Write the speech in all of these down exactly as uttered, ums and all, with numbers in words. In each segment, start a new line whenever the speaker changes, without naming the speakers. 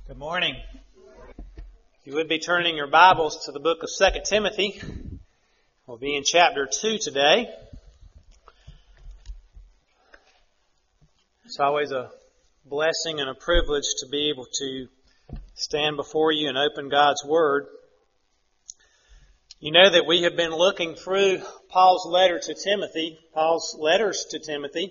Good morning. If you would be turning your Bibles to the book of Second Timothy, we'll be in chapter two today. It's always a blessing and a privilege to be able to stand before you and open God's Word. You know that we have been looking through Paul's letter to Timothy, Paul's letters to Timothy,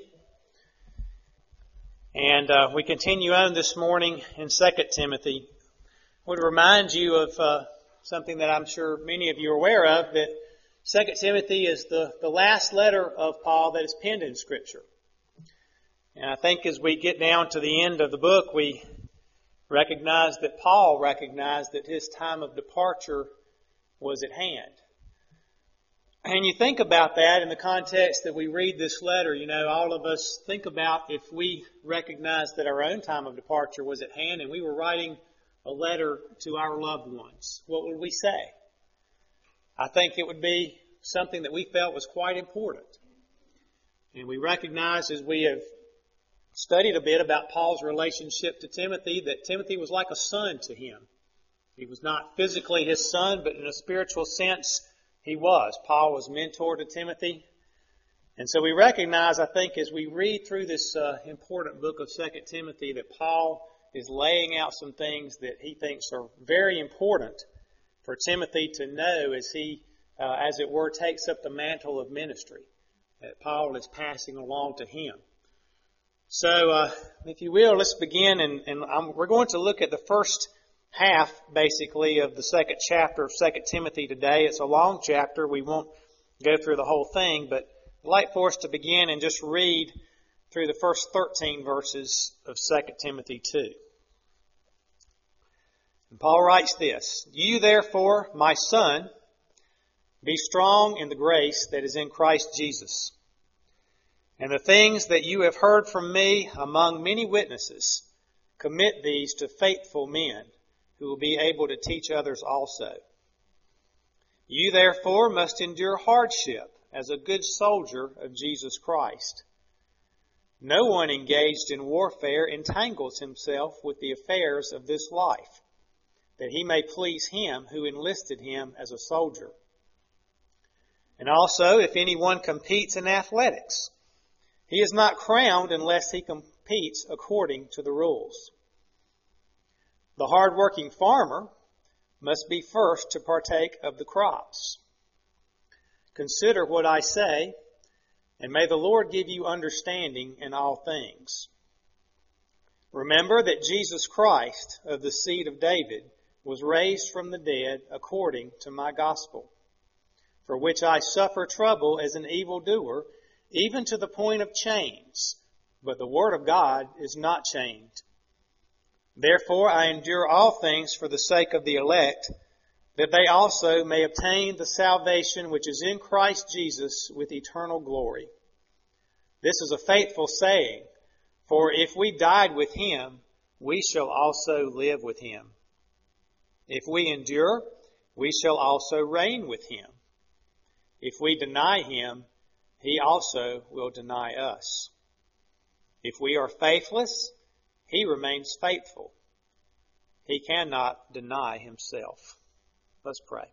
and uh, we continue on this morning in Second Timothy. I would remind you of uh, something that I'm sure many of you are aware of, that Second Timothy is the, the last letter of Paul that is penned in Scripture. And I think as we get down to the end of the book, we recognize that Paul recognized that his time of departure was at hand. And you think about that in the context that we read this letter. You know, all of us think about if we recognized that our own time of departure was at hand and we were writing a letter to our loved ones, what would we say? I think it would be something that we felt was quite important. And we recognize, as we have studied a bit about Paul's relationship to Timothy, that Timothy was like a son to him. He was not physically his son, but in a spiritual sense, he was. Paul was mentor to Timothy. And so we recognize, I think, as we read through this uh, important book of Second Timothy, that Paul is laying out some things that he thinks are very important for Timothy to know as he, uh, as it were, takes up the mantle of ministry that Paul is passing along to him. So, uh, if you will, let's begin, and, and I'm, we're going to look at the first half, basically, of the second chapter of Second Timothy today. It's a long chapter. We won't go through the whole thing, but I'd like for us to begin and just read through the first thirteen verses of Second Timothy two. And Paul writes this: "You therefore, my son, be strong in the grace that is in Christ Jesus. And the things that you have heard from me among many witnesses, commit these to faithful men who will be able to teach others also. You therefore must endure hardship as a good soldier of Jesus Christ. No one engaged in warfare entangles himself with the affairs of this life, that he may please him who enlisted him as a soldier. And also, if anyone competes in athletics, he is not crowned unless he competes according to the rules. The hard-working farmer must be first to partake of the crops. Consider what I say, and may the Lord give you understanding in all things. Remember that Jesus Christ, of the seed of David, was raised from the dead according to my gospel, for which I suffer trouble as an evildoer, even to the point of chains, but the word of God is not chained. Therefore I endure all things for the sake of the elect, that they also may obtain the salvation which is in Christ Jesus with eternal glory. This is a faithful saying, for if we died with him, we shall also live with him. If we endure, we shall also reign with him. If we deny him, he also will deny us. If we are faithless, he remains faithful. He cannot deny himself." Let's pray.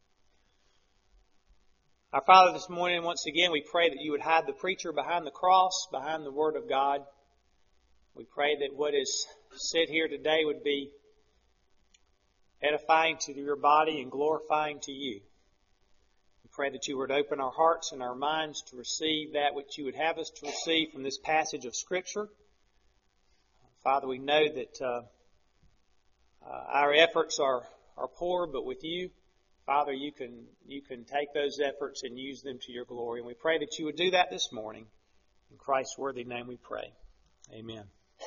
Our Father, this morning, once again, we pray that you would hide the preacher behind the cross, behind the Word of God. We pray that what is said here today would be edifying to your body and glorifying to you. We pray that you would open our hearts and our minds to receive that which you would have us to receive from this passage of Scripture. Father, we know that uh, uh, our efforts are, are poor, but with you, Father, you can you can take those efforts and use them to your glory. And we pray that you would do that this morning. In Christ's worthy name we pray. Amen.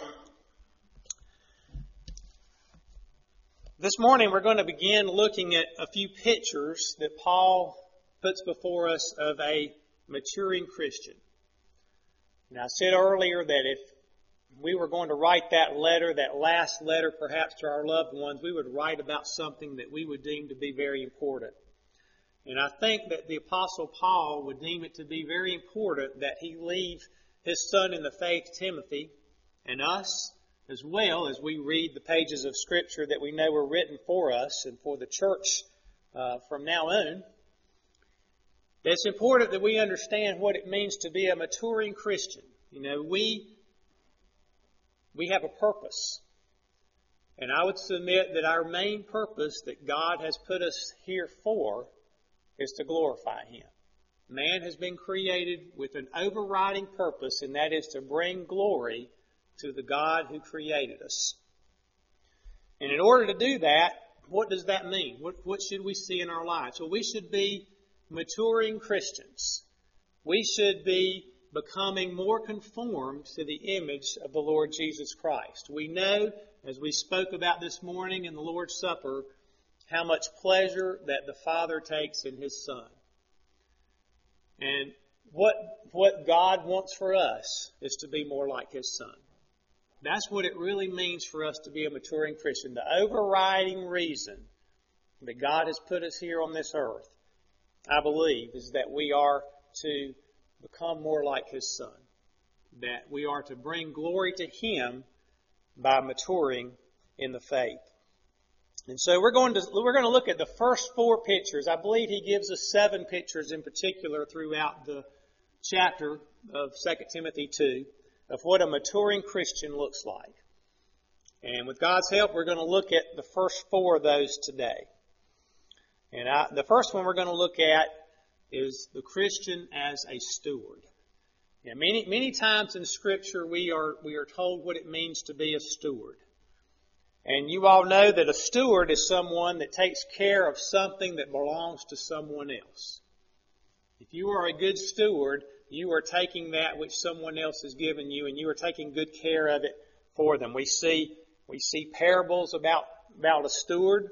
This morning we're going to begin looking at a few pictures that Paul puts before us of a maturing Christian. Now, I said earlier that if we were going to write that letter, that last letter perhaps to our loved ones, we would write about something that we would deem to be very important. And I think that the Apostle Paul would deem it to be very important that he leave his son in the faith, Timothy, and us, as well as we read the pages of Scripture that we know were written for us and for the church uh, from now on, it's important that we understand what it means to be a maturing Christian. You know, we we have a purpose. And I would submit that our main purpose that God has put us here for is to glorify Him. Man has been created with an overriding purpose, and that is to bring glory to the God who created us. And in order to do that, what does that mean? What, what should we see in our lives? Well, we should be maturing Christians. We should be becoming more conformed to the image of the Lord Jesus Christ. We know, as we spoke about this morning in the Lord's Supper, how much pleasure that the Father takes in His Son. And what, what God wants for us is to be more like His Son. That's what it really means for us to be a maturing Christian. The overriding reason that God has put us here on this earth, I believe, is that we are to become more like His Son. That we are to bring glory to Him by maturing in the faith. And so we're going to we're going to look at the first four pictures. I believe he gives us seven pictures in particular throughout the chapter of Second Timothy two of what a maturing Christian looks like. And with God's help, we're going to look at the first four of those today. And I, the first one we're going to look at is the Christian as a steward. Yeah, many many times in Scripture we are we are told what it means to be a steward. And you all know that a steward is someone that takes care of something that belongs to someone else. If you are a good steward, you are taking that which someone else has given you, and you are taking good care of it for them. We see we see parables about about a steward.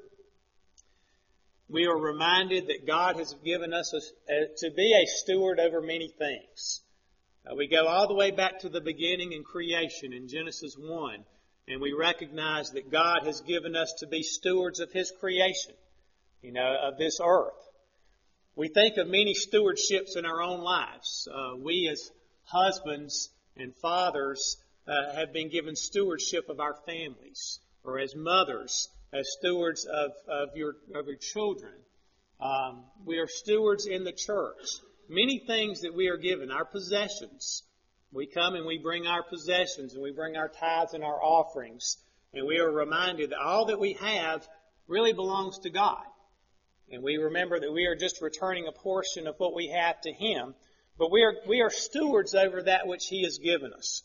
We are reminded that God has given us a, a, to be a steward over many things. Uh, we go all the way back to the beginning in creation in Genesis one, and we recognize that God has given us to be stewards of His creation, you know, of this earth. We think of many stewardships in our own lives. Uh, we as husbands and fathers uh, have been given stewardship of our families, or as mothers, as stewards of, of your of your children. Um, we are stewards in the church. Many things that we are given, our possessions. We come and we bring our possessions, and we bring our tithes and our offerings, and we are reminded that all that we have really belongs to God. And we remember that we are just returning a portion of what we have to Him, but we are we are stewards over that which He has given us.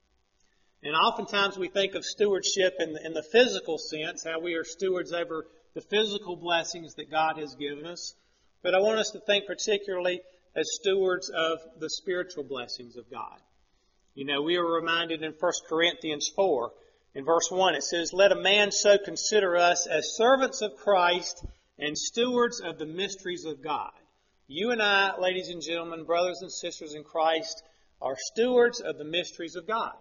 And oftentimes we think of stewardship in the, in the physical sense, how we are stewards over the physical blessings that God has given us. But I want us to think particularly as stewards of the spiritual blessings of God. You know, we are reminded in First Corinthians four, in verse one, it says, "Let a man so consider us as servants of Christ and stewards of the mysteries of God." You and I, ladies and gentlemen, brothers and sisters in Christ, are stewards of the mysteries of God.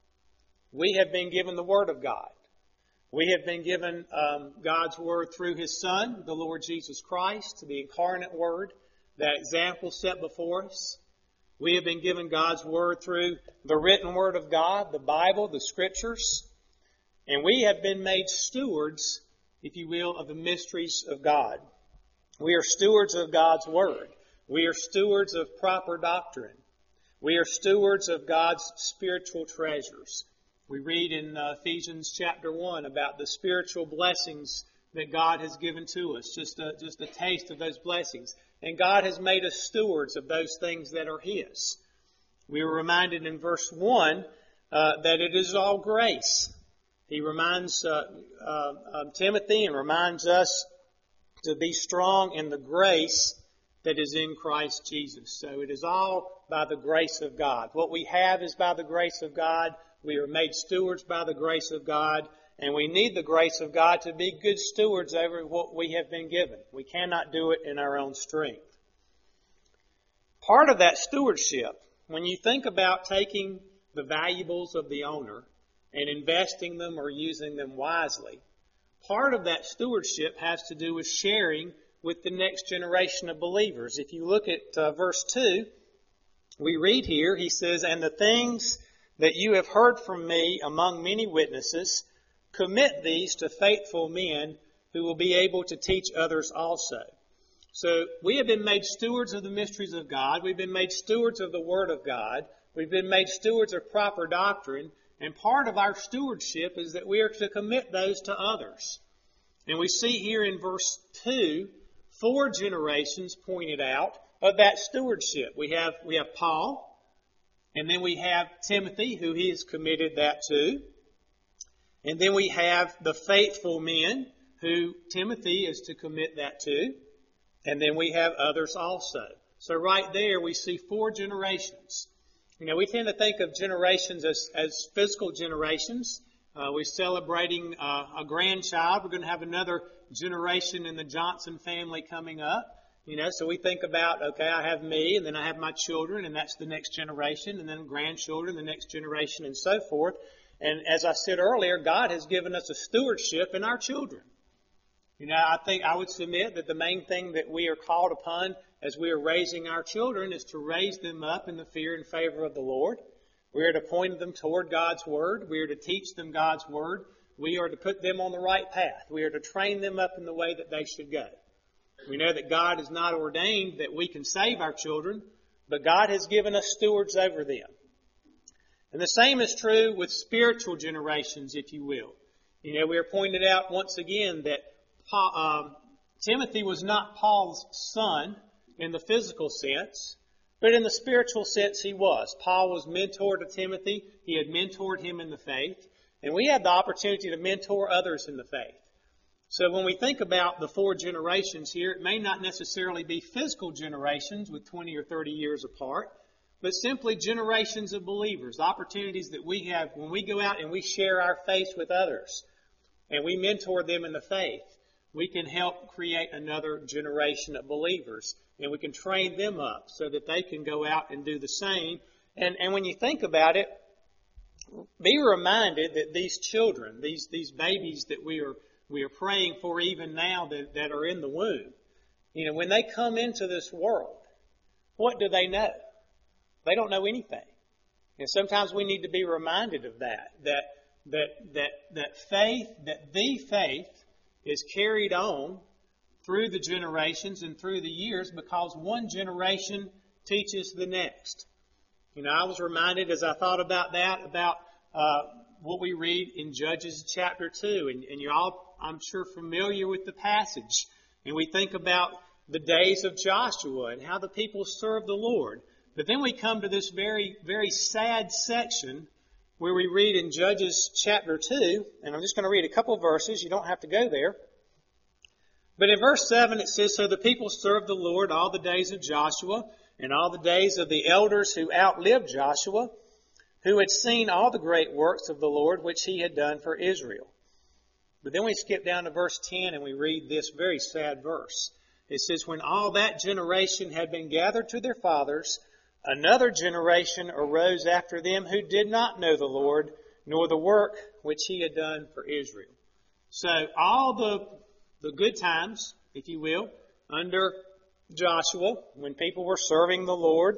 We have been given the Word of God. We have been given um, God's Word through His Son, the Lord Jesus Christ, the incarnate Word, that example set before us. We have been given God's Word through the written Word of God, the Bible, the Scriptures. And we have been made stewards, if you will, of the mysteries of God. We are stewards of God's Word. We are stewards of proper doctrine. We are stewards of God's spiritual treasures. We read in uh, Ephesians chapter one about the spiritual blessings that God has given to us, just a, just a taste of those blessings. And God has made us stewards of those things that are His. We were reminded in verse one uh, that it is all grace. He reminds uh, uh, uh, Timothy and reminds us to be strong in the grace that is in Christ Jesus. So it is all by the grace of God. What we have is by the grace of God. We are made stewards by the grace of God, and we need the grace of God to be good stewards over what we have been given. We cannot do it in our own strength. Part of that stewardship, when you think about taking the valuables of the owner and investing them or using them wisely, part of that stewardship has to do with sharing with the next generation of believers. If you look at uh, verse two, we read here, he says, "And the things that you have heard from me among many witnesses, commit these to faithful men who will be able to teach others also. So we have been made stewards of the mysteries of God. We've been made stewards of the Word of God. We've been made stewards of proper doctrine. And part of our stewardship is that we are to commit those to others. And we see here in verse two, four generations pointed out of that stewardship. We have, we have Paul, and then we have Timothy, who he has committed that to. And then we have the faithful men, who Timothy is to commit that to. And then we have others also. So right there we see four generations. You know, we tend to think of generations as, as physical generations. Uh, we're celebrating uh, a grandchild. We're going to have another generation in the Johnson family coming up. You know, so we think about, okay, I have me, and then I have my children, and that's the next generation, and then grandchildren, the next generation, and so forth. And as I said earlier, God has given us a stewardship in our children. You know, I think I would submit that the main thing that we are called upon as we are raising our children is to raise them up in the fear and favor of the Lord. We are to point them toward God's Word. We are to teach them God's Word. We are to put them on the right path. We are to train them up in the way that they should go. We know that God has not ordained that we can save our children, but God has given us stewards over them. And the same is true with spiritual generations, if you will. You know, we are pointed out once again that Paul, um, Timothy was not Paul's son in the physical sense, but in the spiritual sense he was. Paul was mentor to Timothy. He had mentored him in the faith. And we have the opportunity to mentor others in the faith. So when we think about the four generations here, it may not necessarily be physical generations with twenty or thirty years apart, but simply generations of believers, opportunities that we have when we go out and we share our faith with others and we mentor them in the faith. We can help create another generation of believers, and we can train them up so that they can go out and do the same. And, and when you think about it, be reminded that these children, these, these babies that we are, we are praying for even now that, that are in the womb, you know, when they come into this world, what do they know? They don't know anything. And sometimes we need to be reminded of that, that, that, that, that faith, that the faith, is carried on through the generations and through the years because one generation teaches the next. You know, I was reminded as I thought about that, about uh, what we read in Judges chapter two. And, and you're all, I'm sure, familiar with the passage. And we think about the days of Joshua and how the people served the Lord. But then we come to this very, very sad section where we read in Judges chapter two, and I'm just going to read a couple of verses. You don't have to go there. But in verse seven it says, "So the people served the Lord all the days of Joshua and all the days of the elders who outlived Joshua, who had seen all the great works of the Lord which he had done for Israel." But then we skip down to verse ten and we read this very sad verse. It says, "When all that generation had been gathered to their fathers, another generation arose after them who did not know the Lord, nor the work which he had done for Israel." So all the, the good times, if you will, under Joshua, when people were serving the Lord,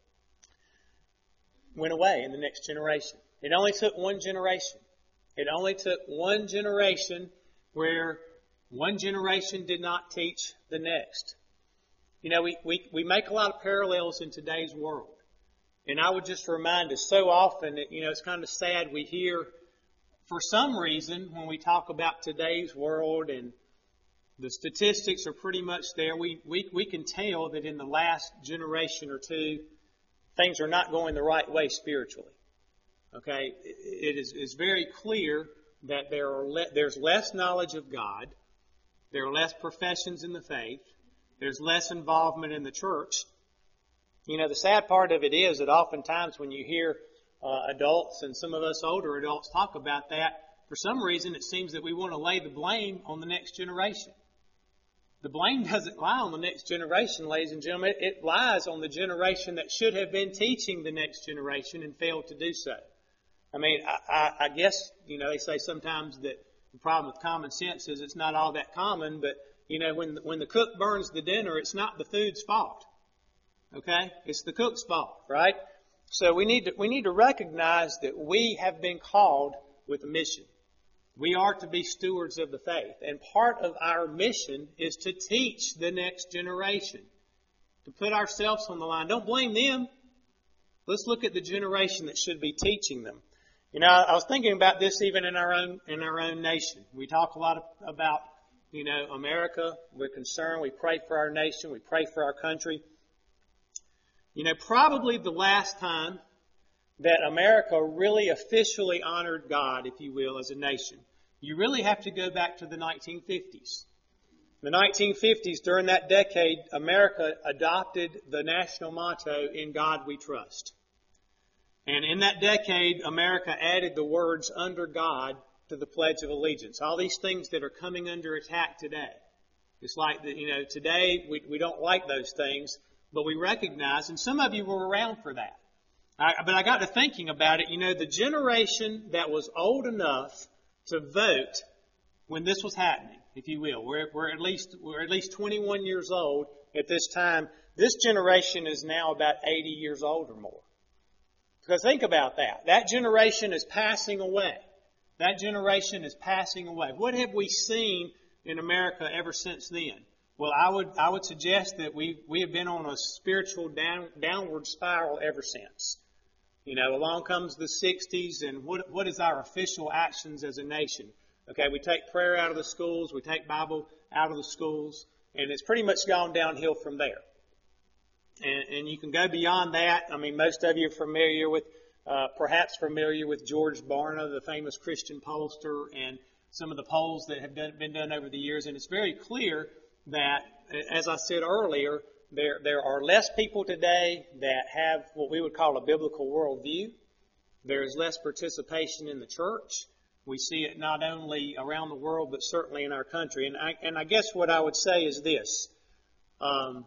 went away in the next generation. It only took one generation. It only took one generation where one generation did not teach the next. You know, we, we, we make a lot of parallels in today's world. And I would just remind us so often that, you know, it's kind of sad we hear, for some reason, when we talk about today's world and the statistics are pretty much there, we, we, we can tell that in the last generation or two, things are not going the right way spiritually. Okay? It is, is very clear that there are le- there's less knowledge of God. There are less professions in the faith. There's less involvement in the church. You know, the sad part of it is that oftentimes when you hear uh, adults and some of us older adults talk about that, for some reason it seems that we want to lay the blame on the next generation. The blame doesn't lie on the next generation, ladies and gentlemen. It lies on the generation that should have been teaching the next generation and failed to do so. I mean, I, I, I guess, you know, they say sometimes that the problem with common sense is it's not all that common, but you know, when when the cook burns the dinner, it's not the food's fault. Okay? It's the cook's fault, right? So we need to, we need to recognize that we have been called with a mission. We are to be stewards of the faith. And part of our mission is to teach the next generation, to put ourselves on the line. Don't blame them. Let's look at the generation that should be teaching them. You know, I was thinking about this even in our own in our own nation. We talk a lot of, about, you know, America. We're concerned. We pray for our nation. We pray for our country. You know, probably the last time that America really officially honored God, if you will, as a nation, you really have to go back to the nineteen fifties. In the nineteen fifties, during that decade, America adopted the national motto, "In God We Trust." And in that decade, America added the words "under God" to the Pledge of Allegiance. All these things that are coming under attack today. It's like, that, you know, today we, we don't like those things, but we recognize, and some of you were around for that. I, but I got to thinking about it. You know, the generation that was old enough to vote when this was happening, if you will, we're, we're at least we're at least twenty-one years old at this time. This generation is now about eighty years old or more. Because think about that. That generation is passing away. That generation is passing away. What have we seen in America ever since then? Well, I would I would suggest that we we have been on a spiritual down, downward spiral ever since. You know, along comes the sixties, and what what is our official actions as a nation? Okay, we take prayer out of the schools, we take Bible out of the schools, and it's pretty much gone downhill from there. And, and you can go beyond that. I mean, most of you are familiar with, uh, perhaps familiar with George Barna, the famous Christian pollster, and some of the polls that have done, been done over the years. And it's very clear that, as I said earlier, there there are less people today that have what we would call a biblical worldview. There is less participation in the church. We see it not only around the world, but certainly in our country. And I, and I guess what I would say is this. Um,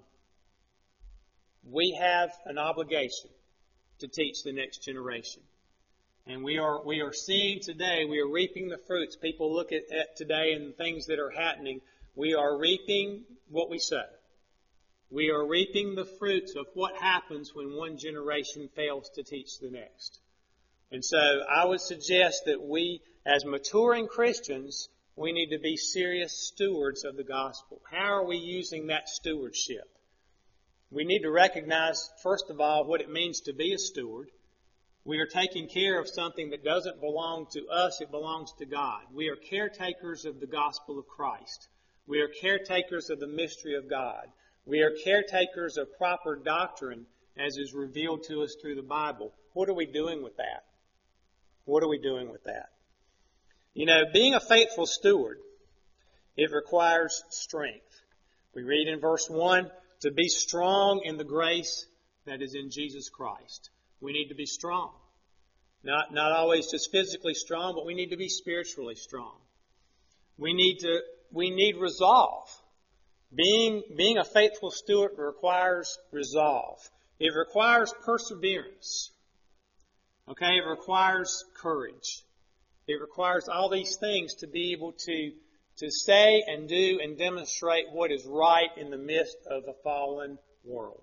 we have an obligation to teach the next generation. And we are we are seeing today, we are reaping the fruits. People look at, at today and things that are happening. We are reaping what we sow. We are reaping the fruits of what happens when one generation fails to teach the next. And so I would suggest that we, as maturing Christians, we need to be serious stewards of the gospel. How are we using that stewardship? We need to recognize, first of all, what it means to be a steward. We are taking care of something that doesn't belong to us, it belongs to God. We are caretakers of the gospel of Christ. We are caretakers of the mystery of God. We are caretakers of proper doctrine as is revealed to us through the Bible. What are we doing with that? What are we doing with that? You know, being a faithful steward, it requires strength. We read in verse one, to be strong in the grace that is in Jesus Christ. We need to be strong. Not, not always just physically strong, but we need to be spiritually strong. We need to, we need resolve. Being, being a faithful steward requires resolve. It requires perseverance. Okay, it requires courage. It requires all these things to be able to, to say and do and demonstrate what is right in the midst of a fallen world.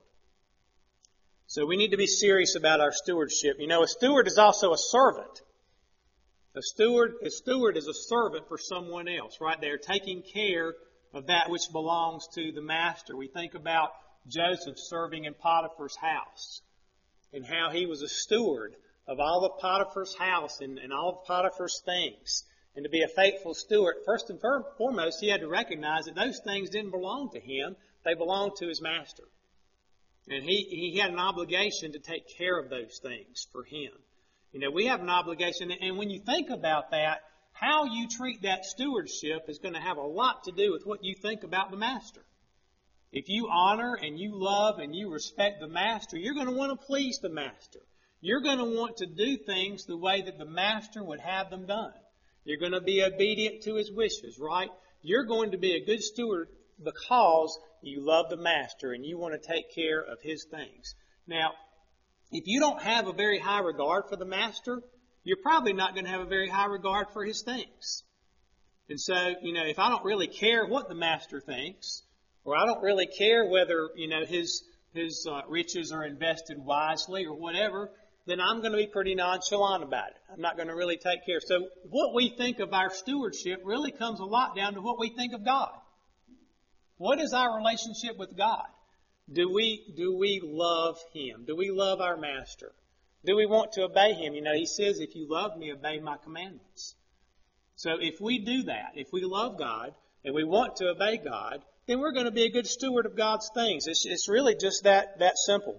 So we need to be serious about our stewardship. You know, a steward is also a servant. A steward, a steward is a servant for someone else, right? They're taking care of that which belongs to the master. We think about Joseph serving in Potiphar's house and how he was a steward of all of Potiphar's house and, and all of Potiphar's things. And to be a faithful steward, first and foremost, he had to recognize that those things didn't belong to him. They belonged to his master. And he, he had an obligation to take care of those things for him. You know, we have an obligation. And when you think about that, how you treat that stewardship is going to have a lot to do with what you think about the master. If you honor and you love and you respect the master, you're going to want to please the master. You're going to want to do things the way that the master would have them done. You're going to be obedient to his wishes, right? You're going to be a good steward because you love the master and you want to take care of his things. Now, if you don't have a very high regard for the master, you're probably not going to have a very high regard for his things. And so, you know, if I don't really care what the master thinks, or I don't really care whether, you know, his his uh, riches are invested wisely or whatever, then I'm going to be pretty nonchalant about it. I'm not going to really take care. So what we think of our stewardship really comes a lot down to what we think of God. What is our relationship with God? Do we, do we love Him? Do we love our Master? Do we want to obey Him? You know, He says, if you love me, obey my commandments. So if we do that, if we love God and we want to obey God, then we're going to be a good steward of God's things. It's, it's really just that, that simple.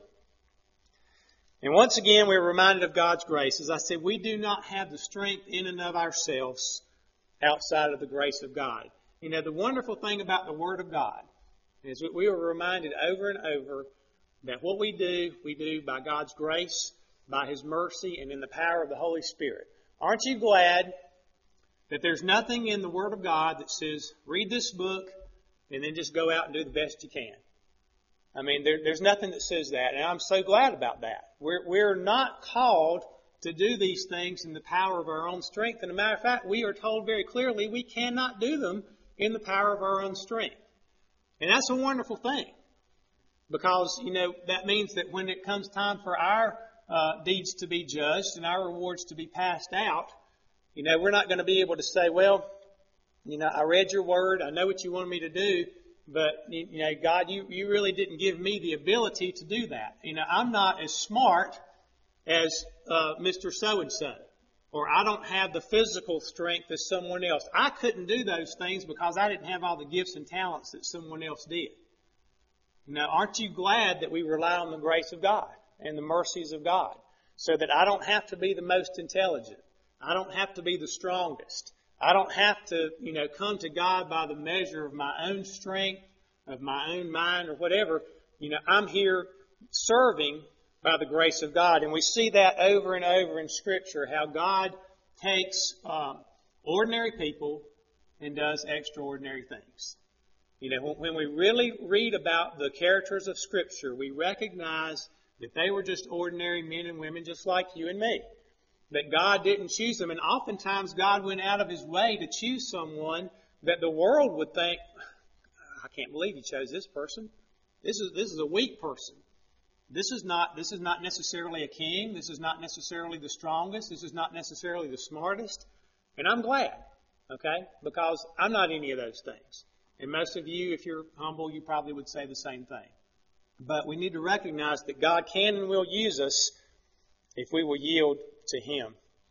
And once again, we're reminded of God's grace. As I said, we do not have the strength in and of ourselves outside of the grace of God. You know, the wonderful thing about the Word of God is that we were reminded over and over that what we do, we do by God's grace, by His mercy, and in the power of the Holy Spirit. Aren't you glad that there's nothing in the Word of God that says, read this book and then just go out and do the best you can? I mean, there, there's nothing that says that, and I'm so glad about that. We're, we're not called to do these things in the power of our own strength. And as a matter of fact, we are told very clearly we cannot do them in the power of our own strength. And that's a wonderful thing, because, you know, that means that when it comes time for our uh, deeds to be judged and our rewards to be passed out, you know, we're not going to be able to say, well, you know, I read your word, I know what you wanted me to do, but, you know, God, you, you really didn't give me the ability to do that. You know, I'm not as smart as uh, Mister So-and-so, or I don't have the physical strength as someone else. I couldn't do those things because I didn't have all the gifts and talents that someone else did. Now, aren't you glad that we rely on the grace of God and the mercies of God, so that I don't have to be the most intelligent. I don't have to be the strongest. I don't have to, you know, come to God by the measure of my own strength, of my own mind, or whatever. You know, I'm here serving by the grace of God. And we see that over and over in Scripture, how God takes um, ordinary people and does extraordinary things. You know, when we really read about the characters of Scripture, we recognize that they were just ordinary men and women just like you and me. That God didn't choose them. And oftentimes God went out of His way to choose someone that the world would think, I can't believe He chose this person. This is this is a weak person. This is not this is not necessarily a king. This is not necessarily the strongest. This is not necessarily the smartest. And I'm glad, okay, because I'm not any of those things. And most of you, if you're humble, you probably would say the same thing. But we need to recognize that God can and will use us if we will yield to Him.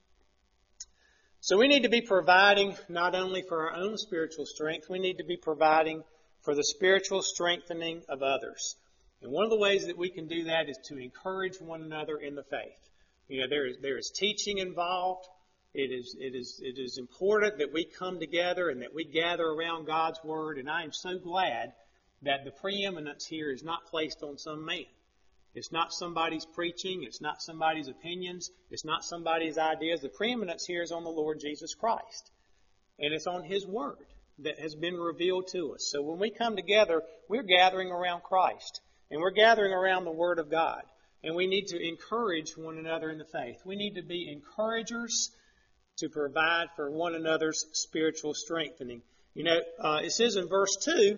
So we need to be providing not only for our own spiritual strength, we need to be providing for the spiritual strengthening of others. And one of the ways that we can do that is to encourage one another in the faith. You know, there is there is teaching involved. It is it is it is important that we come together and that we gather around God's Word. And I am so glad that the preeminence here is not placed on some man. It's not somebody's preaching. It's not somebody's opinions. It's not somebody's ideas. The preeminence here is on the Lord Jesus Christ. And it's on His Word that has been revealed to us. So when we come together, we're gathering around Christ. And we're gathering around the Word of God. And we need to encourage one another in the faith. We need to be encouragers to provide for one another's spiritual strengthening. You know, uh, it says in verse two,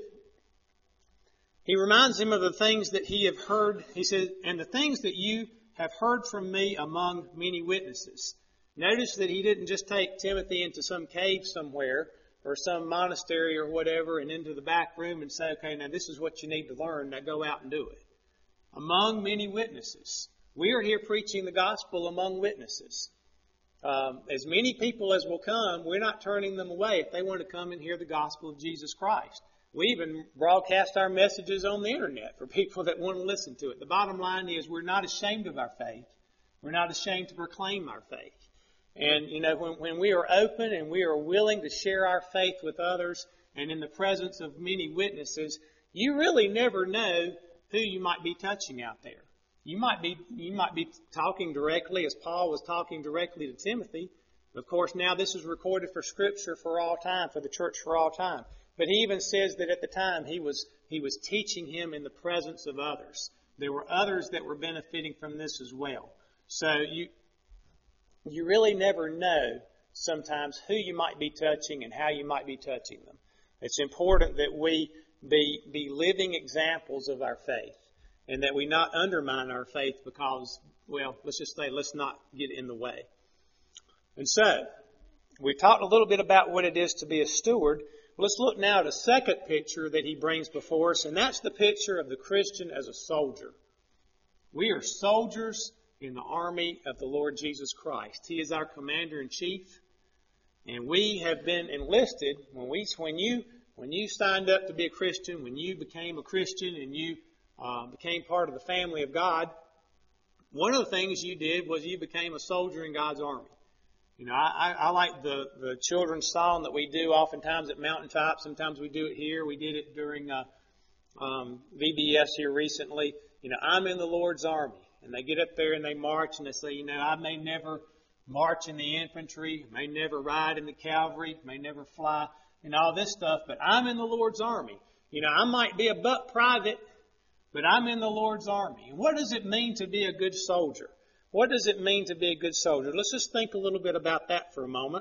He reminds him of the things that he have heard. He says, and the things that you have heard from me among many witnesses. Notice that he didn't just take Timothy into some cave somewhere or some monastery or whatever and into the back room and say, okay, now this is what you need to learn. Now go out and do it. Among many witnesses. We are here preaching the gospel among witnesses. Um, as many people as will come, we're not turning them away if they want to come and hear the gospel of Jesus Christ. We even broadcast our messages on the internet for people that want to listen to it. The bottom line is we're not ashamed of our faith. We're not ashamed to proclaim our faith. And, you know, when, when we are open and we are willing to share our faith with others and in the presence of many witnesses, you really never know who you might be touching out there. You might be, you might be talking directly, as Paul was talking directly to Timothy. Of course, now this is recorded for Scripture for all time, for the church for all time. But he even says that at the time he was he was teaching him in the presence of others. There were others that were benefiting from this as well. So you you really never know sometimes who you might be touching and how you might be touching them. It's important that we be be living examples of our faith and that we not undermine our faith because well, let's just say, let's not get in the way. And so, we've talked a little bit about what it is to be a steward. Let's look now at a second picture that he brings before us, and that's the picture of the Christian as a soldier. We are soldiers in the army of the Lord Jesus Christ. He is our commander-in-chief, and we have been enlisted. When we, when you, when you signed up to be a Christian, when you became a Christian and you uh, became part of the family of God, one of the things you did was you became a soldier in God's army. You know, I, I like the, the children's song that we do oftentimes at Mountaintop. Sometimes we do it here. We did it during uh, um, V B S here recently. You know, I'm in the Lord's army. And they get up there and they march and they say, you know, I may never march in the infantry, may never ride in the cavalry, may never fly, and all this stuff, but I'm in the Lord's army. You know, I might be a buck private, but I'm in the Lord's army. What does it mean to be a good soldier? What does it mean to be a good soldier? Let's just think a little bit about that for a moment.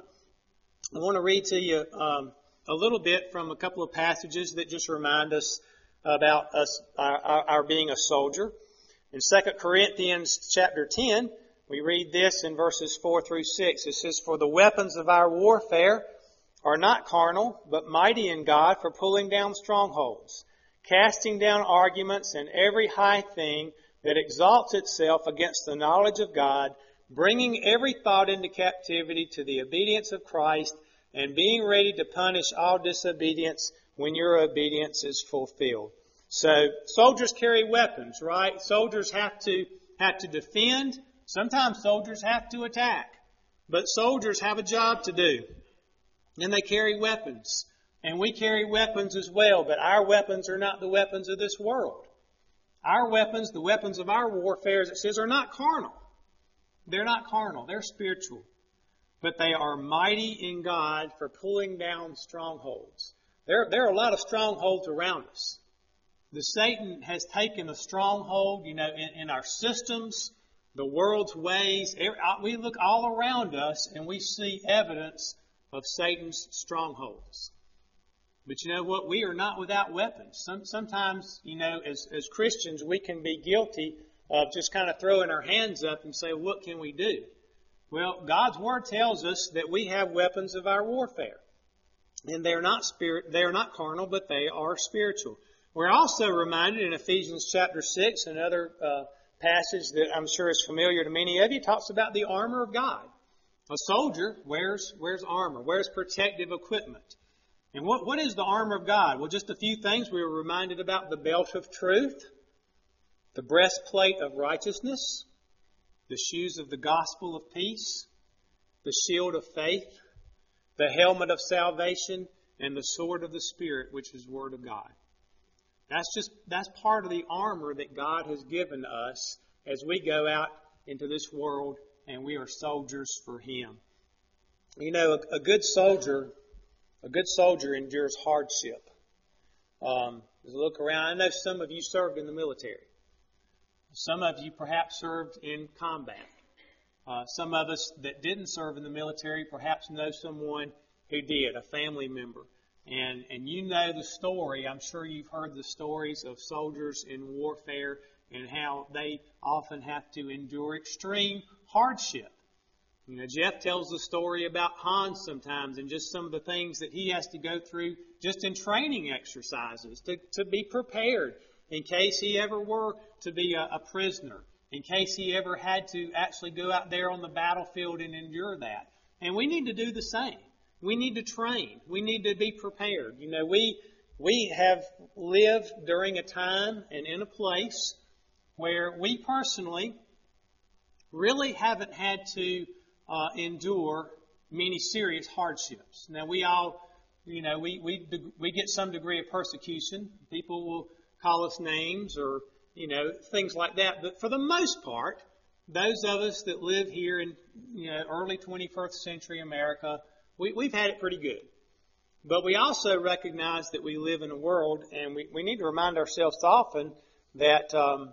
I want to read to you um, a little bit from a couple of passages that just remind us about us, our, our, our being a soldier. In Second Corinthians chapter ten, we read this in verses four through six. It says, "For the weapons of our warfare are not carnal, but mighty in God for pulling down strongholds, casting down arguments and every high thing that exalts itself against the knowledge of God, bringing every thought into captivity to the obedience of Christ, and being ready to punish all disobedience when your obedience is fulfilled." So soldiers carry weapons, right? Soldiers have to have to defend. Sometimes soldiers have to attack. But soldiers have a job to do. And they carry weapons. And we carry weapons as well, but our weapons are not the weapons of this world. Our weapons, the weapons of our warfare, as it says, are not carnal. They're not carnal. They're spiritual. But they are mighty in God for pulling down strongholds. There, there are a lot of strongholds around us. The Satan has taken a stronghold, you know, in, in our systems, the world's ways. We look all around us and we see evidence of Satan's strongholds. But you know what? We are not without weapons. Some, sometimes, you know, as, as Christians, we can be guilty of just kind of throwing our hands up and say, what can we do? Well, God's Word tells us that we have weapons of our warfare. And they're not spirit, they're not carnal, but they are spiritual. We're also reminded in Ephesians chapter six, another uh, passage that I'm sure is familiar to many of you, talks about the armor of God. A soldier wears, wears armor, wears protective equipment. And what, what is the armor of God? Well, just a few things. We were reminded about the belt of truth, the breastplate of righteousness, the shoes of the gospel of peace, the shield of faith, the helmet of salvation, and the sword of the Spirit, which is the Word of God. That's just, that's part of the armor that God has given us as we go out into this world and we are soldiers for Him. You know, a, a good soldier, a good soldier endures hardship. Um, as I look around, I know some of you served in the military. Some of you perhaps served in combat. Uh, some of us that didn't serve in the military perhaps know someone who did, a family member. And and you know the story. I'm sure you've heard the stories of soldiers in warfare and how they often have to endure extreme hardship. You know, Jeff tells the story about Hans sometimes and just some of the things that he has to go through just in training exercises to, to be prepared in case he ever were to be a, a prisoner, in case he ever had to actually go out there on the battlefield and endure that. And we need to do the same. We need to train. We need to be prepared. You know, we we have lived during a time and in a place where we personally really haven't had to uh, endure many serious hardships. Now, we all, you know, we, we we get some degree of persecution. People will call us names or, you know, things like that. But for the most part, those of us that live here in, you know, early twenty-first century America, We, we've had it pretty good. But we also recognize that we live in a world, and we, we need to remind ourselves often that um,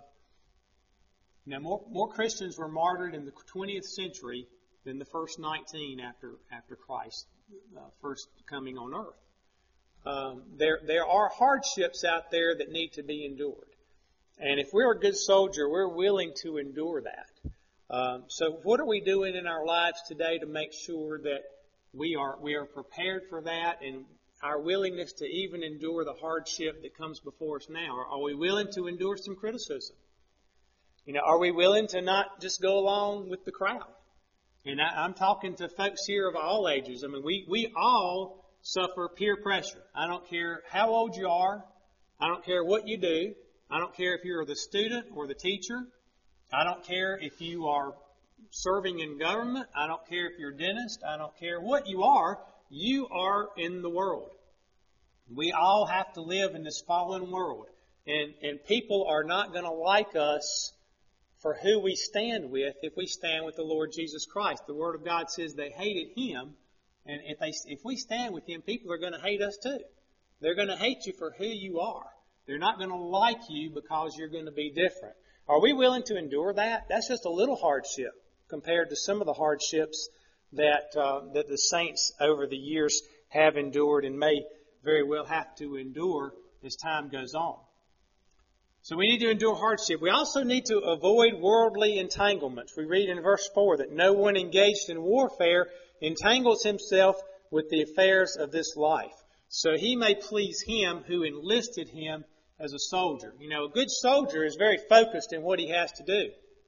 you know, more, more Christians were martyred in the twentieth century than the first nineteen after after Christ uh, first coming on earth. Um, there there are hardships out there that need to be endured. And if we're a good soldier, we're willing to endure that. Um, so what are we doing in our lives today to make sure that we are we are prepared for that, and our willingness to even endure the hardship that comes before us now? Are, are we willing to endure some criticism? You know, are we willing to not just go along with the crowd? And I, I'm talking to folks here of all ages. I mean, we, we all suffer peer pressure. I don't care how old you are. I don't care what you do. I don't care if you're the student or the teacher. I don't care if you are serving in government. I don't care if you're a dentist. I don't care what you are. You are in the world. We all have to live in this fallen world. And, and people are not going to like us for who we stand with if we stand with the Lord Jesus Christ. The Word of God says they hated Him. And if they, if we stand with Him, people are going to hate us too. They're going to hate you for who you are. They're not going to like you because you're going to be different. Are we willing to endure that? That's just a little hardship compared to some of the hardships that uh, that the saints over the years have endured and may very well have to endure as time goes on. So we need to endure hardship. We also need to avoid worldly entanglements. We read in verse four that no one engaged in warfare entangles himself with the affairs of this life, so he may please him who enlisted him as a soldier. You know, a good soldier is very focused in what he has to do.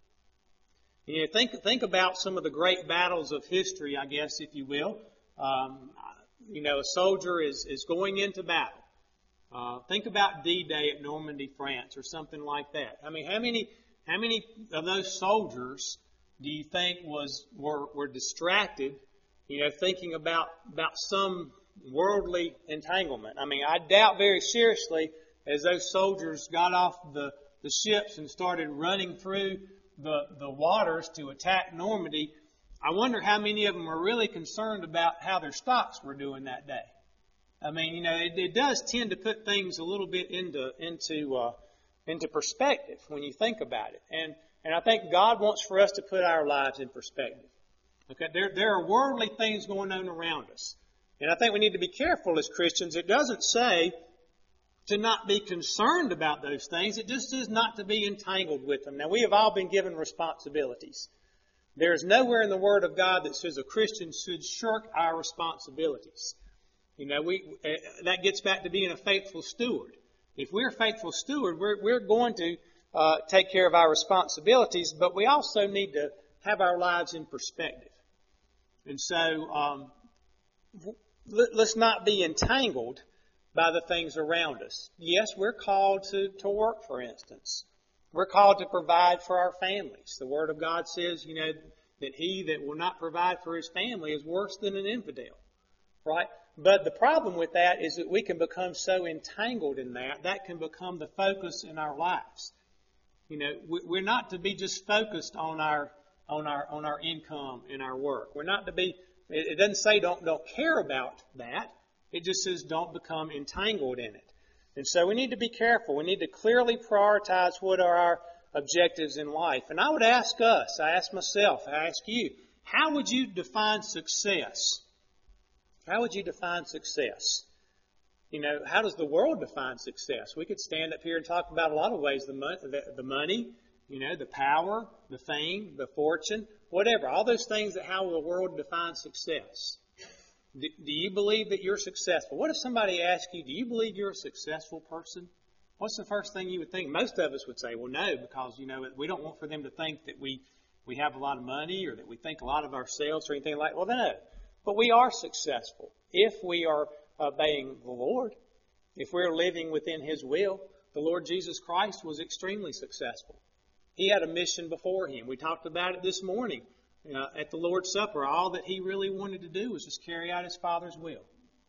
You know, think think about some of the great battles of history, I guess, if you will. Um, you know, a soldier is, is going into battle. Uh, think about D-Day at Normandy, France, or something like that. I mean, how many how many of those soldiers do you think was were, were distracted, you know, thinking about about some worldly entanglement? I mean, I doubt very seriously as those soldiers got off the, the ships and started running through the the waters to attack Normandy, I wonder how many of them were really concerned about how their stocks were doing that day. I mean, you know, it, it does tend to put things a little bit into into uh, into perspective when you think about it, and and I think God wants for us to put our lives in perspective. Okay, there there are worldly things going on around us, and I think we need to be careful as Christians. It doesn't say to not be concerned about those things. It just says not to be entangled with them. Now, we have all been given responsibilities. There is nowhere in the Word of God that says a Christian should shirk our responsibilities. You know, we uh, that gets back to being a faithful steward. If we're a faithful steward, we're, we're going to uh, take care of our responsibilities, but we also need to have our lives in perspective. And so um, let, let's not be entangled by the things around us. Yes, we're called to, to work, for instance. We're called to provide for our families. The Word of God says, you know, that he that will not provide for his family is worse than an infidel. Right? But the problem with that is that we can become so entangled in that, that can become the focus in our lives. You know, we're not to be just focused on our on our on our income and our work. We're not to be. It doesn't say don't don't care about that. It just says don't become entangled in it. And so we need to be careful. We need to clearly prioritize what are our objectives in life. And I would ask us, I ask myself, I ask you, how would you define success? How would you define success? You know, how does the world define success? We could stand up here and talk about a lot of ways, the, mo- the, the money, you know, the power, the fame, the fortune, whatever. All those things that how the world defines success. Do, do you believe that you're successful? What if somebody asked you, do you believe you're a successful person? What's the first thing you would think? Most of us would say, well, no, because, you know, we don't want for them to think that we, we have a lot of money or that we think a lot of ourselves or anything like that. Well, no. But we are successful if we are obeying the Lord, if we're living within His will. The Lord Jesus Christ was extremely successful. He had a mission before Him. We talked about it this morning uh, at the Lord's Supper. All that He really wanted to do was just carry out His Father's will.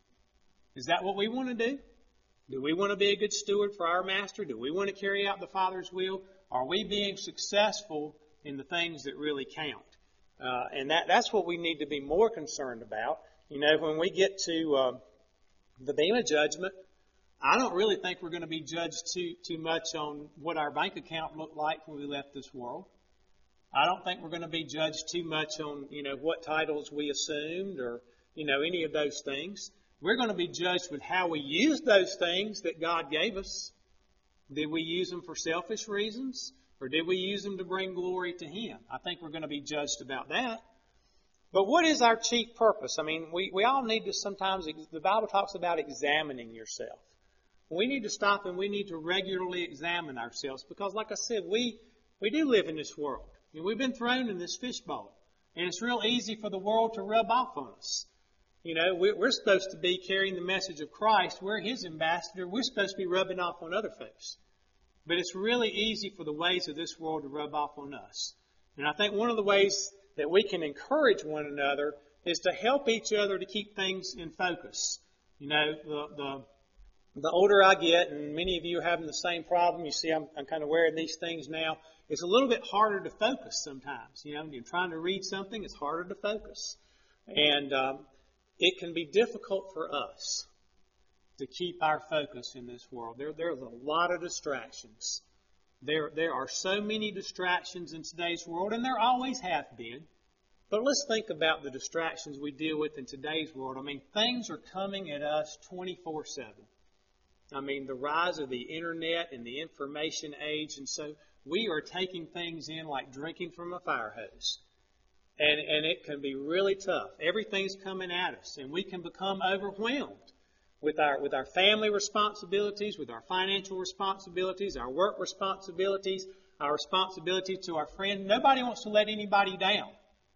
Is that what we want to do? Do we want to be a good steward for our Master? Do we want to carry out the Father's will? Are we being successful in the things that really count? Uh, and that, that's what we need to be more concerned about. You know, when we get to uh, the Bema judgment, I don't really think we're going to be judged too too much on what our bank account looked like when we left this world. I don't think we're going to be judged too much on, you know, what titles we assumed or, you know, any of those things. We're going to be judged with how we used those things that God gave us. Did we use them for selfish reasons? Or did we use them to bring glory to Him? I think we're going to be judged about that. But what is our chief purpose? I mean, we, we all need to sometimes, the Bible talks about examining yourself. We need to stop and we need to regularly examine ourselves because, like I said, we, we do live in this world. And we've been thrown in this fishbowl. And it's real easy for the world to rub off on us. You know, we're supposed to be carrying the message of Christ. We're His ambassador. We're supposed to be rubbing off on other folks. But it's really easy for the ways of this world to rub off on us. And I think one of the ways that we can encourage one another is to help each other to keep things in focus. You know, the the, the older I get, and many of you are having the same problem, you see I'm, I'm kind of wearing these things now, it's a little bit harder to focus sometimes. You know, when you're trying to read something, it's harder to focus. And um, it can be difficult for us to keep our focus in this world. There, there's a lot of distractions. There, there are so many distractions in today's world, and there always have been. But let's think about the distractions we deal with in today's world. I mean, things are coming at us twenty-four seven. I mean, the rise of the internet and the information age, and so we are taking things in like drinking from a fire hose. And, and it can be really tough. Everything's coming at us, and we can become overwhelmed with our with our family responsibilities, with our financial responsibilities, our work responsibilities, our responsibility to our friends. Nobody wants to let anybody down.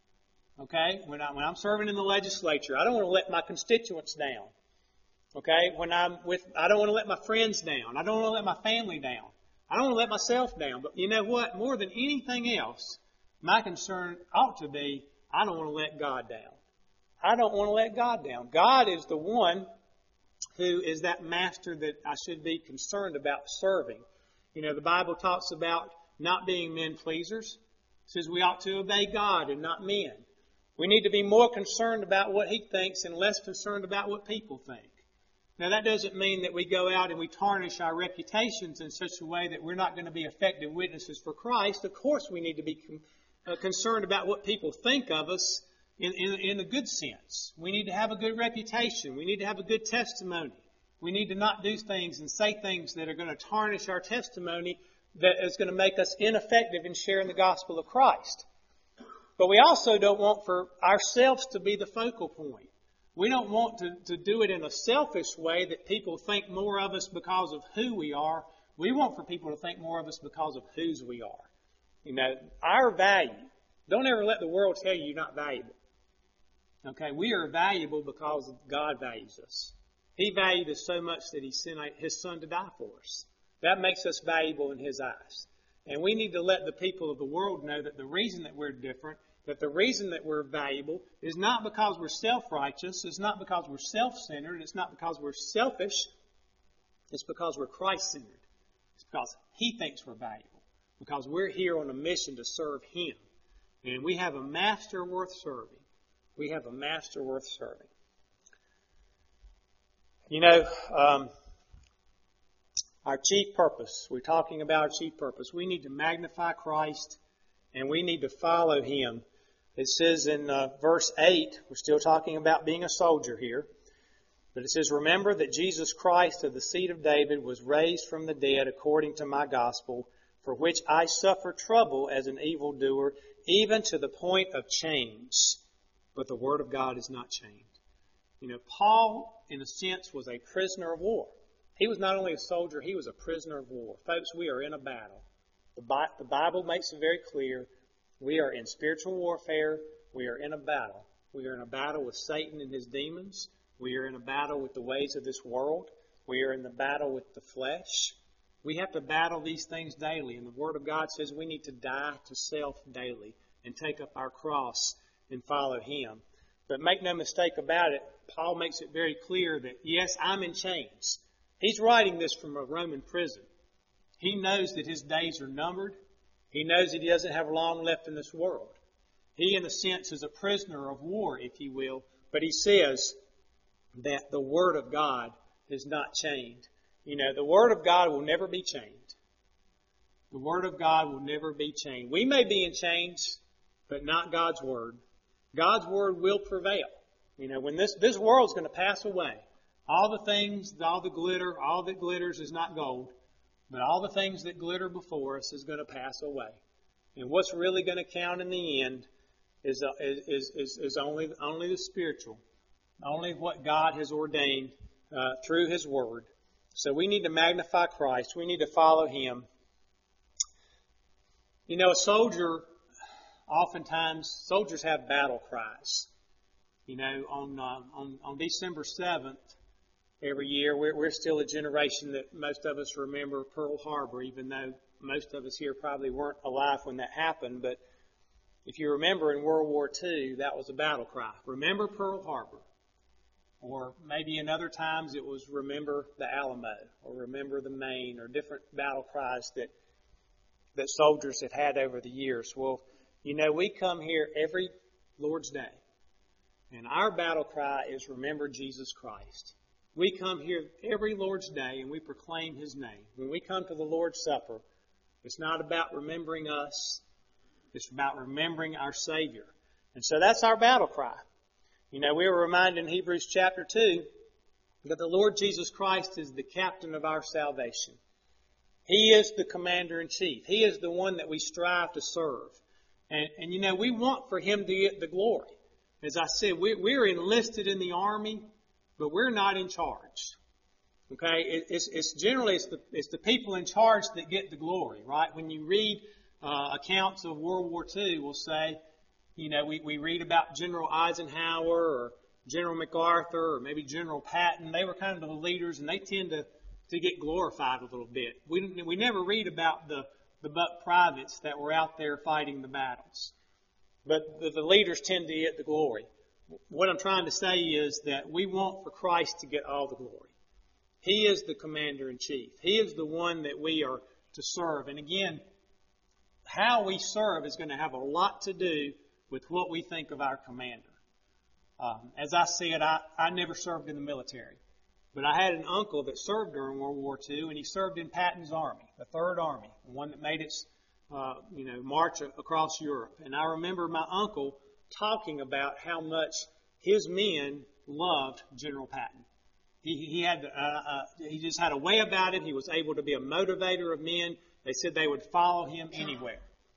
Okay? When, I, when I'm serving in the legislature, I don't want to let my constituents down. Okay? When I'm with, I don't want to let my friends down. I don't want to let my family down. I don't want to let myself down. But you know what? More than anything else, my concern ought to be, I don't want to let God down. I don't want to let God down. God is the one who is that master that I should be concerned about serving. You know, the Bible talks about not being men pleasers. It says we ought to obey God and not men. We need to be more concerned about what He thinks and less concerned about what people think. Now, that doesn't mean that we go out and we tarnish our reputations in such a way that we're not going to be effective witnesses for Christ. Of course, we need to be uh, concerned about what people think of us in, in, in a good sense. We need to have a good reputation. We need to have a good testimony. We need to not do things and say things that are going to tarnish our testimony, that is going to make us ineffective in sharing the gospel of Christ. But we also don't want for ourselves to be the focal point. We don't want to, to do it in a selfish way that people think more of us because of who we are. We want for people to think more of us because of whose we are. You know, our value. Don't ever let the world tell you you're not valuable. Okay, we are valuable because God values us. He valued us so much that He sent His Son to die for us. That makes us valuable in His eyes. And we need to let the people of the world know that the reason that we're different, that the reason that we're valuable is not because we're self-righteous, it's not because we're self-centered, it's not because we're selfish, it's because we're Christ-centered. It's because He thinks we're valuable, because we're here on a mission to serve Him. And we have a master worth serving. We have a master worth serving. You know, um, our chief purpose, we're talking about our chief purpose. We need to magnify Christ and we need to follow Him. It says in uh, verse eight, we're still talking about being a soldier here, but it says, remember that Jesus Christ of the seed of David was raised from the dead according to my gospel, for which I suffer trouble as an evildoer, even to the point of chains. But the Word of God is not chained. You know, Paul, in a sense, was a prisoner of war. He was not only a soldier, he was a prisoner of war. Folks, we are in a battle. The, Bi- the Bible makes it very clear. We are in spiritual warfare. We are in a battle. We are in a battle with Satan and his demons. We are in a battle with the ways of this world. We are in the battle with the flesh. We have to battle these things daily. And the Word of God says we need to die to self daily and take up our cross and follow Him. But make no mistake about it, Paul makes it very clear that, yes, I'm in chains. He's writing this from a Roman prison. He knows that his days are numbered. He knows that he doesn't have long left in this world. He, in a sense, is a prisoner of war, if you will. But he says that the Word of God is not chained. You know, the Word of God will never be chained. The Word of God will never be chained. We may be in chains, but not God's Word. God's Word will prevail. You know, when this, this world's going to pass away, all the things, all the glitter, all that glitters is not gold. But all the things that glitter before us is going to pass away. And what's really going to count in the end is, uh, is, is, is only, only the spiritual, only what God has ordained uh, through His Word. So we need to magnify Christ. We need to follow Him. You know, a soldier, oftentimes, soldiers have battle cries. You know, on uh, on, on December seventh, every year, we're, we're still a generation that most of us remember Pearl Harbor, even though most of us here probably weren't alive when that happened. But if you remember in World War Two, that was a battle cry. Remember Pearl Harbor. Or maybe in other times it was remember the Alamo, or remember the Maine, or different battle cries that that soldiers have had over the years. Well, you know, we come here every Lord's Day, and our battle cry is remember Jesus Christ. We come here every Lord's Day and we proclaim His name. When we come to the Lord's Supper, it's not about remembering us. It's about remembering our Savior. And so that's our battle cry. You know, we were reminded in Hebrews chapter two that the Lord Jesus Christ is the captain of our salvation. He is the commander-in-chief. He is the one that we strive to serve. And, and you know, we want for Him to get the glory. As I said, we, we're enlisted in the army, but we're not in charge. Okay, it, it's, it's generally it's the it's the people in charge that get the glory, right? When you read uh, accounts of World War Two, we'll say, you know, we, we read about General Eisenhower or General MacArthur or maybe General Patton. They were kind of the leaders, and they tend to, to get glorified a little bit. We we never read about the the buck privates that were out there fighting the battles, but the, the leaders tend to get the glory. What I'm trying to say is that we want for Christ to get all the glory. He is the commander-in-chief. He is the one that we are to serve. And again, how we serve is going to have a lot to do with what we think of our commander. Um, as I said, I, I never served in the military. But I had an uncle that served during World War Two, and he served in Patton's Army, the Third Army, the one that made its uh, you know, march across Europe. And I remember my uncle talking about how much his men loved General Patton. He, he had, uh, uh, he just had a way about it. He was able to be a motivator of men. They said they would follow him anywhere.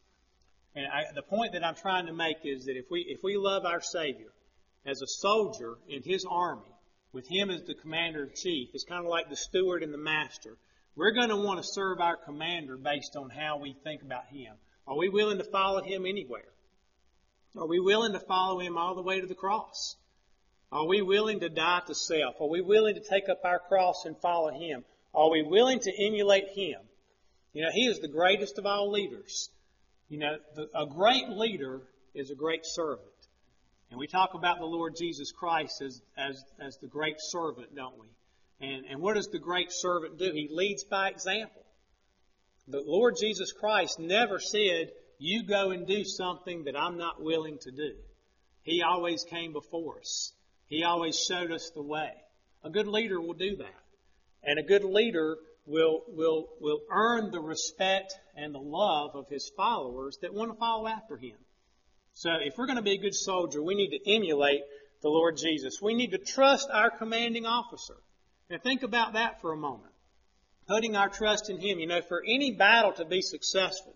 And I, the point that I'm trying to make is that if we, if we love our Savior as a soldier in His army, with Him as the commander-in-chief, it's kind of like the steward and the master. We're going to want to serve our commander based on how we think about Him. Are we willing to follow Him anywhere? Are we willing to follow Him all the way to the cross? Are we willing to die to self? Are we willing to take up our cross and follow Him? Are we willing to emulate Him? You know, He is the greatest of all leaders. You know, the, a great leader is a great servant. And we talk about the Lord Jesus Christ as, as, as the great servant, don't we? And, and what does the great servant do? He leads by example. The Lord Jesus Christ never said, you go and do something that I'm not willing to do. He always came before us. He always showed us the way. A good leader will do that. And a good leader will, will, will earn the respect and the love of his followers that want to follow after him. So if we're going to be a good soldier, we need to emulate the Lord Jesus. We need to trust our commanding officer. And think about that for a moment. Putting our trust in Him. You know, for any battle to be successful,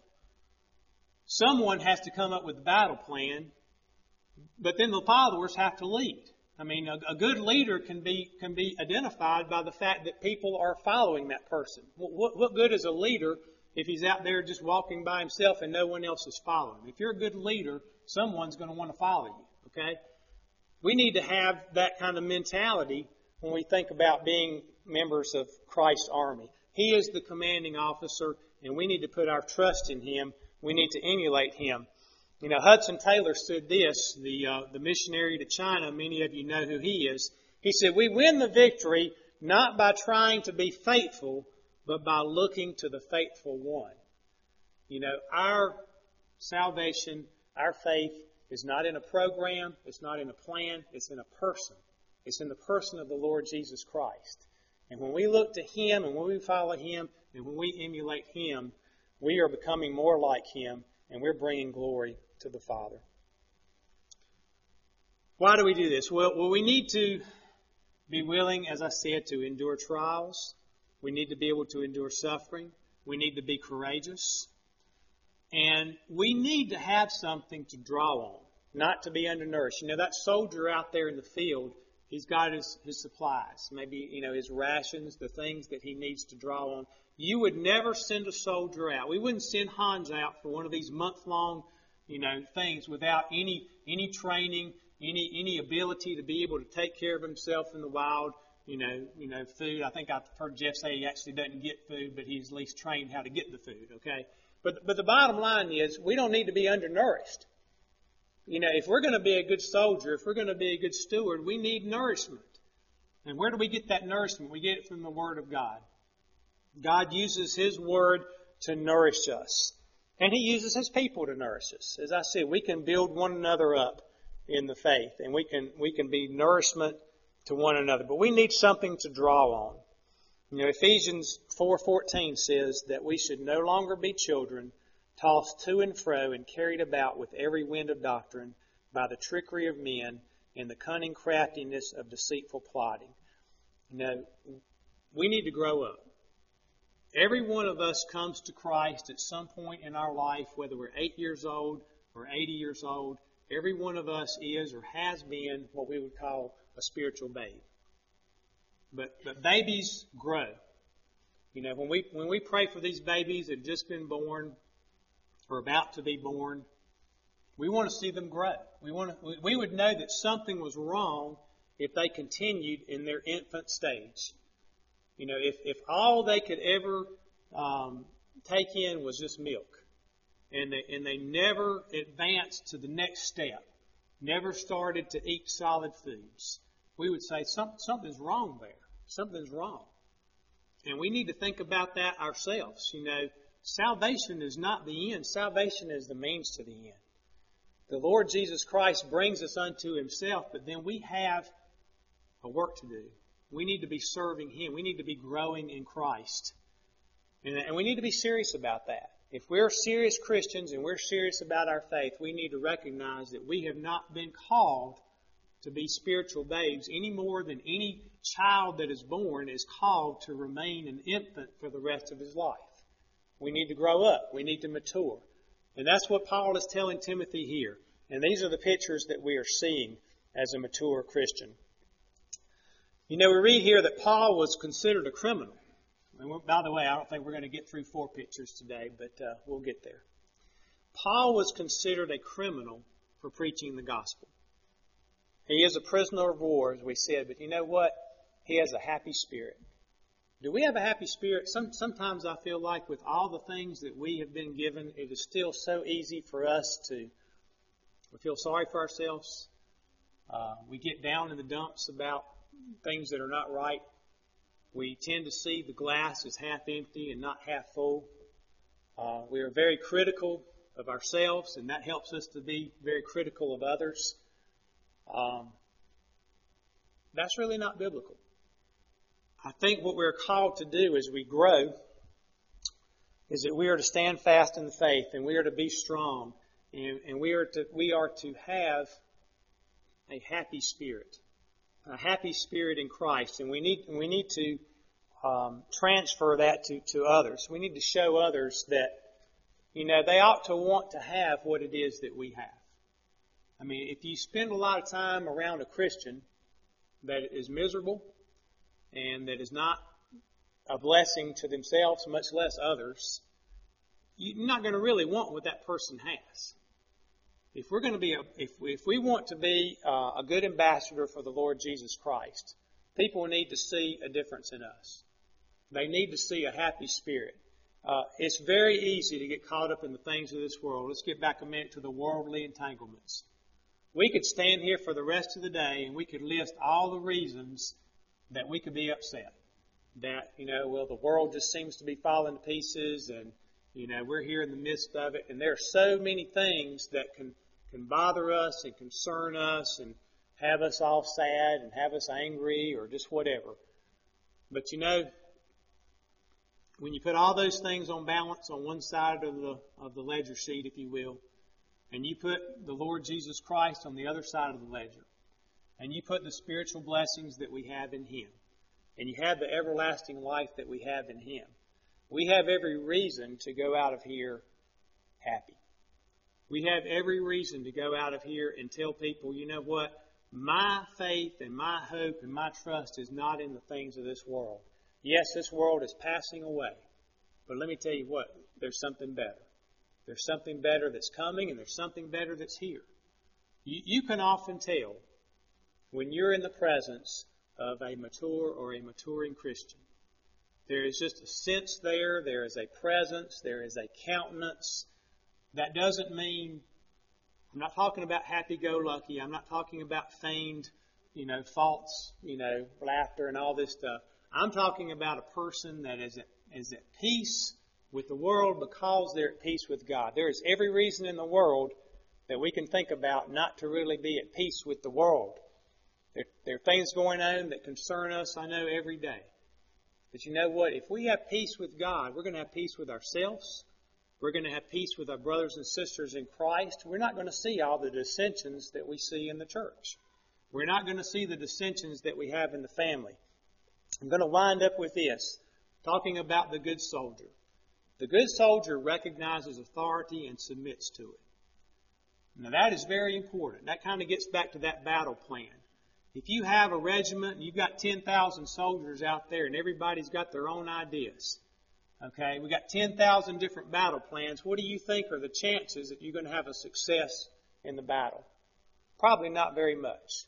someone has to come up with the battle plan, but then the followers have to lead. I mean, a, a good leader can be can be identified by the fact that people are following that person. What, what, what good is a leader if he's out there just walking by himself and no one else is following? If you're a good leader, someone's going to want to follow you, okay? We need to have that kind of mentality when we think about being members of Christ's army. He is the commanding officer, and we need to put our trust in Him. We need to emulate Him. You know, Hudson Taylor said this, the uh, the missionary to China. Many of you know who he is. He said, we win the victory not by trying to be faithful, but by looking to the faithful one. You know, our salvation, our faith is not in a program. It's not in a plan. It's in a person. It's in the person of the Lord Jesus Christ. And when we look to Him and when we follow Him and when we emulate Him, we are becoming more like Him and we're bringing glory to the Father. Why do we do this? Well, well, we need to be willing, as I said, to endure trials. We need to be able to endure suffering. We need to be courageous. And we need to have something to draw on, not to be undernourished. You know, that soldier out there in the field, he's got his, his supplies, maybe, you know, his rations, the things that he needs to draw on. You would never send a soldier out. We wouldn't send Hans out for one of these month-long, you know, things without any any training, any any ability to be able to take care of himself in the wild. You know, you know, food. I think I've heard Jeff say he actually doesn't get food, but he's at least trained how to get the food. Okay, but but the bottom line is we don't need to be undernourished. You know, if we're going to be a good soldier, if we're going to be a good steward, we need nourishment. And where do we get that nourishment? We get it from the Word of God. God uses His Word to nourish us. And He uses His people to nourish us. As I said, we can build one another up in the faith. And we can we can be nourishment to one another. But we need something to draw on. You know, Ephesians four fourteen says that we should no longer be children, tossed to and fro and carried about with every wind of doctrine by the trickery of men and the cunning craftiness of deceitful plotting. You know, we need to grow up. Every one of us comes to Christ at some point in our life, whether we're eight years old or eighty years old. Every one of us is or has been what we would call a spiritual babe. But but babies grow. You know, when we when we pray for these babies that have just been born or about to be born, we want to see them grow. We want to, we would know that something was wrong if they continued in their infant stage. You know, if, if all they could ever um, take in was just milk, and they, and they never advanced to the next step, never started to eat solid foods, we would say Some, something's wrong there. Something's wrong. And we need to think about that ourselves. You know, salvation is not the end. Salvation is the means to the end. The Lord Jesus Christ brings us unto Himself, but then we have a work to do. We need to be serving Him. We need to be growing in Christ. And, and we need to be serious about that. If we're serious Christians and we're serious about our faith, we need to recognize that we have not been called to be spiritual babes any more than any child that is born is called to remain an infant for the rest of his life. We need to grow up. We need to mature. And that's what Paul is telling Timothy here. And these are the pictures that we are seeing as a mature Christian. You know, we read here that Paul was considered a criminal. And by the way, I don't think we're going to get through four pictures today, but uh, we'll get there. Paul was considered a criminal for preaching the gospel. He is a prisoner of war, as we said, but you know what? He has a happy spirit. Do we have a happy spirit? Some, sometimes I feel like with all the things that we have been given, it is still so easy for us to we feel sorry for ourselves. Uh, we get down in the dumps about things that are not right. We tend to see the glass as half empty and not half full. Uh, we are very critical of ourselves, and that helps us to be very critical of others. Um, that's really not biblical. I think what we're called to do as we grow is that we are to stand fast in the faith, and we are to be strong, and, and we are to we are to have a happy spirit, a happy spirit in Christ, and we need we need to um, transfer that to to others. We need to show others that you know they ought to want to have what it is that we have. I mean, if you spend a lot of time around a Christian that is miserable and that is not a blessing to themselves, much less others, you're not going to really want what that person has. If we're going to be, a, if if we want to be uh, a good ambassador for the Lord Jesus Christ, people need to see a difference in us. They need to see a happy spirit. Uh, it's very easy to get caught up in the things of this world. Let's get back a minute to the worldly entanglements. We could stand here for the rest of the day and we could list all the reasons that we could be upset. That, you know, well, the world just seems to be falling to pieces and, you know, we're here in the midst of it. And there are so many things that can, can bother us and concern us and have us all sad and have us angry or just whatever. But, you know, when you put all those things on balance on one side of the of the ledger sheet, if you will, and you put the Lord Jesus Christ on the other side of the ledger, and you put the spiritual blessings that we have in Him, and you have the everlasting life that we have in Him, we have every reason to go out of here happy. We have every reason to go out of here and tell people, you know what? My faith and my hope and my trust is not in the things of this world. Yes, this world is passing away. But let me tell you what, there's something better. There's something better that's coming, and there's something better that's here. You, you can often tell when you're in the presence of a mature or a maturing Christian. There is just a sense there, there is a presence, there is a countenance. That doesn't mean, I'm not talking about happy-go-lucky, I'm not talking about feigned, you know, false, you know, laughter and all this stuff. I'm talking about a person that is at, is at peace with the world because they're at peace with God. There is every reason in the world that we can think about not to really be at peace with the world. There, there are things going on that concern us, I know, every day. But you know what? If we have peace with God, we're going to have peace with ourselves. We're going to have peace with our brothers and sisters in Christ. We're not going to see all the dissensions that we see in the church. We're not going to see the dissensions that we have in the family. I'm going to wind up with this, talking about the good soldier. The good soldier recognizes authority and submits to it. Now that is very important. That kind of gets back to that battle plan. If you have a regiment and you've got ten thousand soldiers out there and everybody's got their own ideas, okay, we got ten thousand different battle plans, what do you think are the chances that you're going to have a success in the battle? Probably not very much.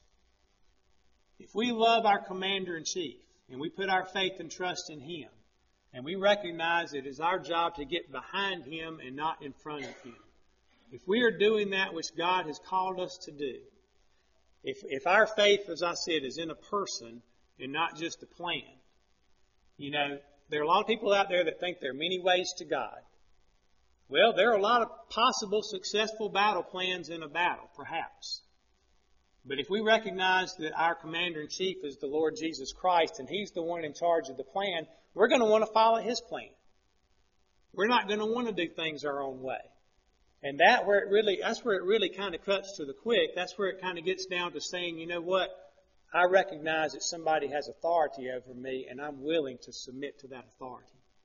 If we love our commander-in-chief and we put our faith and trust in him, and we recognize it is our job to get behind him and not in front of him, if we are doing that which God has called us to do, if if our faith, as I said, is in a person and not just a plan, you know, there are a lot of people out there that think there are many ways to God. Well, there are a lot of possible successful battle plans in a battle, perhaps. But if we recognize that our commander-in-chief is the Lord Jesus Christ and he's the one in charge of the plan, we're going to want to follow his plan. We're not going to want to do things our own way. And that where it really, that's where it really kind of cuts to the quick. That's where it kind of gets down to saying, you know what? I recognize that somebody has authority over me and I'm willing to submit to that authority.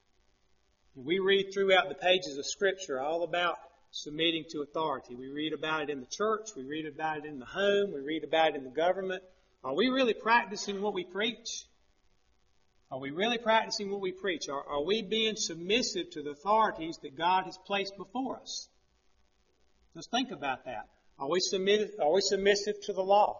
We read throughout the pages of Scripture all about submitting to authority. We read about it in the church. We read about it in the home. We read about it in the government. Are we really practicing what we preach? Are we really practicing what we preach? Are, are we being submissive to the authorities that God has placed before us? Let's think about that. Are we submitted, are we submissive to the law?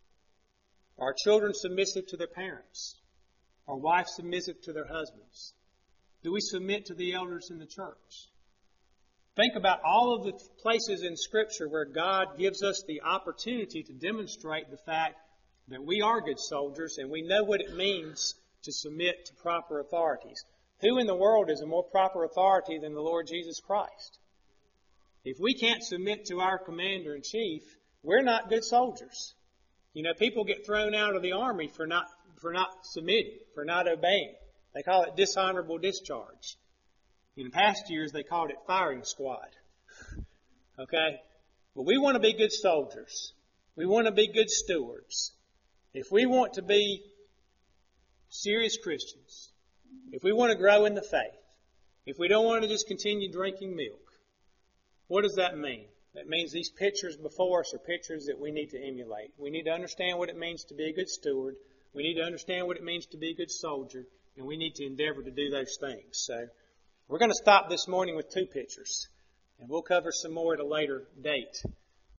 Are children submissive to their parents? Are wives submissive to their husbands? Do we submit to the elders in the church? Think about all of the places in Scripture where God gives us the opportunity to demonstrate the fact that we are good soldiers and we know what it means to submit to proper authorities. Who in the world is a more proper authority than the Lord Jesus Christ? If we can't submit to our commander-in-chief, we're not good soldiers. You know, people get thrown out of the army for not for not submitting, for not obeying. They call it dishonorable discharge. In past years, they called it firing squad. Okay? Well, we want to be good soldiers. We want to be good stewards. If we want to be serious Christians, if we want to grow in the faith, if we don't want to just continue drinking milk, what does that mean? That means these pictures before us are pictures that we need to emulate. We need to understand what it means to be a good steward. We need to understand what it means to be a good soldier. And we need to endeavor to do those things. So we're going to stop this morning with two pictures. And we'll cover some more at a later date.